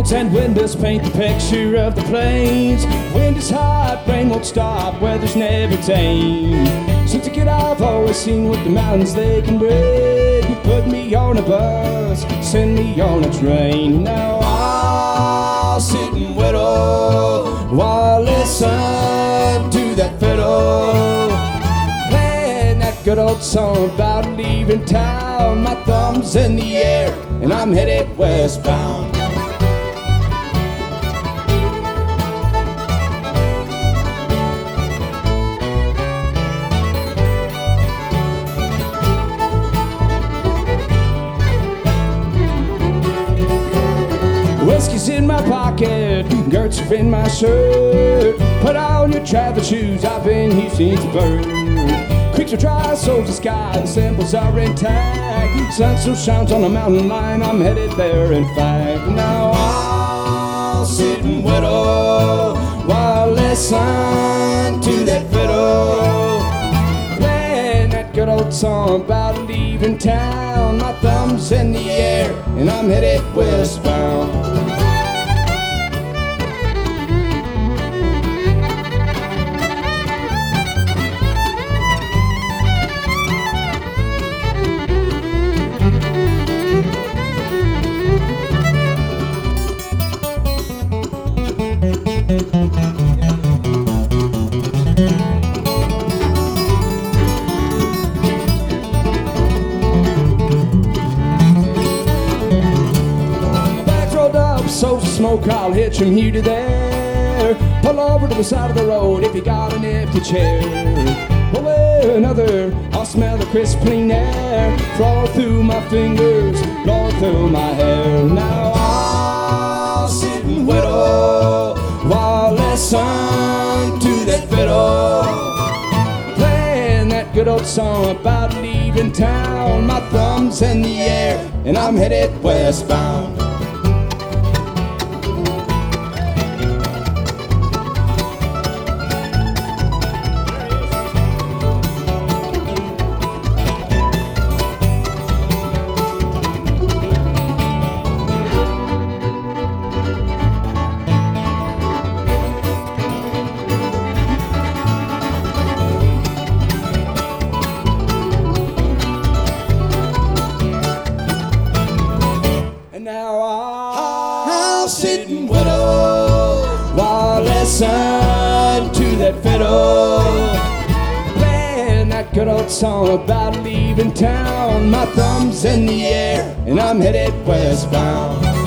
Roads and windows paint the picture of the plains. Wind is hot, rain won't stop, weather's never tame. Since a kid I've always seen what the mountains they can bring. Put me on a bus, send me on a train. Now I'll sit and whittle while I listen to that fiddle playing that good old song about leaving town. My thumb's in the air and I'm headed westbound. Whiskey's in my pocket, Gertz are in my shirt. Put on your travel shoes, I've been here since birth. Creeks are dry, soul's the sky, the symbols are intact. Sun still shines on the mountain line, I'm headed there in fact. Now I'll sit and whittle while I listen to that fiddle playing that good old song about leaving town. My thumb's in the air and I'm headed westbound. So smoke, I'll hitch from here to there. Pull over to the side of the road if you got an empty chair. Pull another, I'll smell the crisp clean air. Flow through my fingers, blow through my hair. Now I'll sit and whittle while I listen to that fiddle playing that good old song about leaving town. My thumb's in the air and I'm headed westbound. Now I'll sit and whittle while I listen to that fiddle playing that good old song about leaving town. My thumb's in the air and I'm headed westbound.